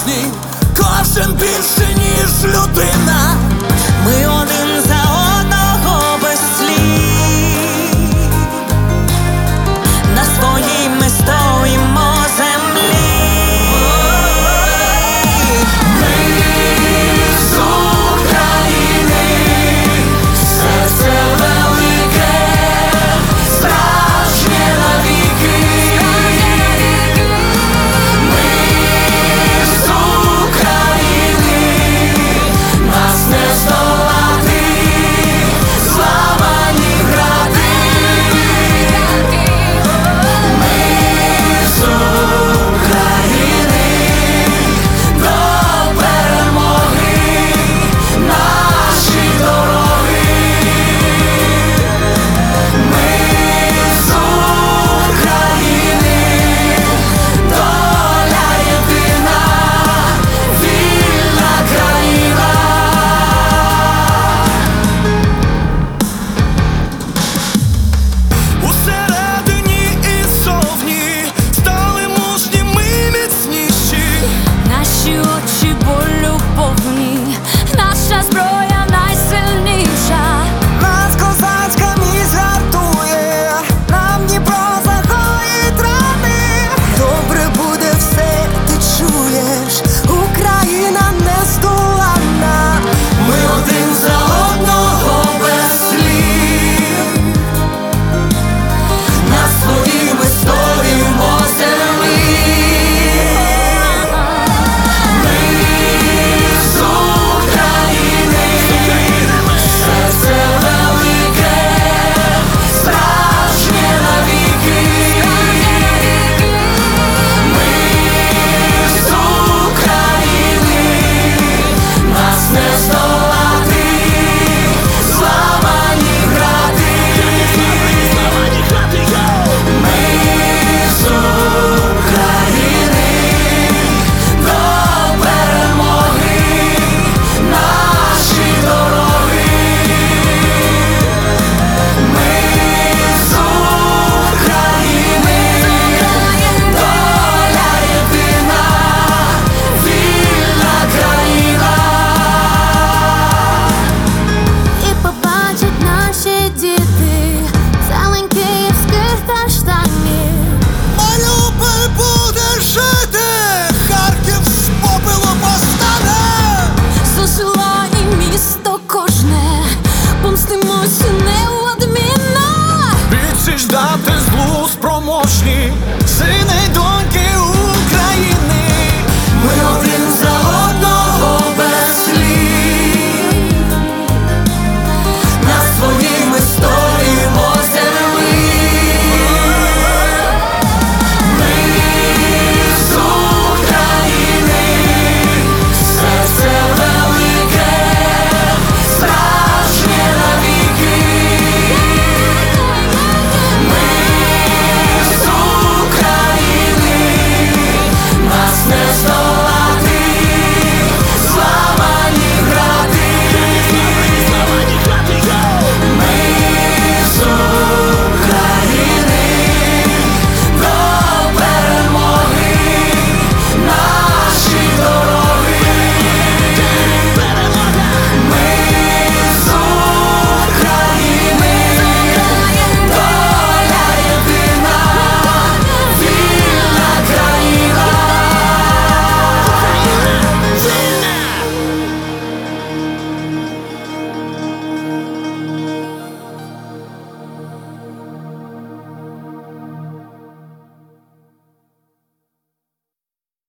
спроможні, кожен більше, ніж людина. Ми один за одного без слів, на своїй ми стоїмо землі. З України, серце велике, справжнє навіки. Ми з України, нас не здолати, зламані гради. Ми з України, до перемоги наші дороги. Ми з України, доля єдина, вільна країна. Усередині і ззовні стали мужні, ми міцніші. Наші очі болю повні, наша зброя найсильніша. Нас козацька міць гартує, нам Дніпро загоїть рани. Добре буде все, ти чуєш, Україна нездоланна. Ми один за одного без слів, на своїй ми стоїмо землі. Ми з України, серце велике, справжнє навіки. Ми з України, нас не здолати, зламані гради. Ми з України, до перемоги наші дороги. Ми з України, доля єдина, вільна країна. І побачать наші діти зелень київських каштанів. Маріуполь буде жити, Харків з попелу постане. Зажила і місто кожне, помстимося неодмінно. Відсіч дати злу спроможні, сини й доньки України. Ми один